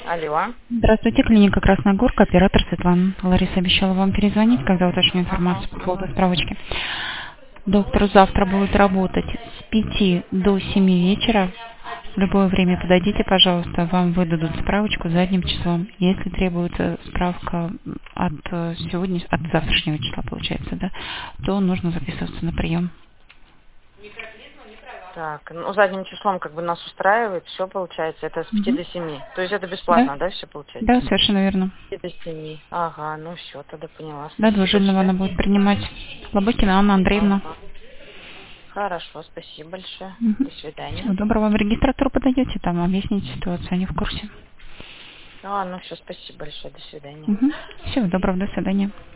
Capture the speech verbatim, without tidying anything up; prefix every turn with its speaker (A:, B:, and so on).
A: Алло.
B: Здравствуйте, клиника Красногорка, оператор Светлана. Лариса обещала вам перезвонить, когда уточню информацию по поводу справочки. Доктор завтра будет работать с пяти до семи вечера. В любое время подойдите, пожалуйста, вам выдадут справочку задним числом. Если требуется справка от сегодня, от завтрашнего числа, получается, да, то нужно записываться на прием.
A: Так, ну задним числом как бы нас устраивает, все получается, это с пяти
B: Угу.
A: до семи. То есть это бесплатно, да,
B: Да?
A: все получается?
B: Да, совершенно верно.
A: С пяти до семи. Ага, ну все, тогда поняла.
B: Да,
A: Спасибо
B: Двужильного она
A: большое.
B: будет принимать. Лобыкина Анна Андреевна.
A: Ага. Хорошо, спасибо большое.
B: Угу.
A: До свидания.
B: Всего доброго. В регистратуру подойдете, там объясните ситуацию, они в курсе.
A: А, ну все, спасибо большое, до свидания.
B: Угу. Всего доброго, до свидания.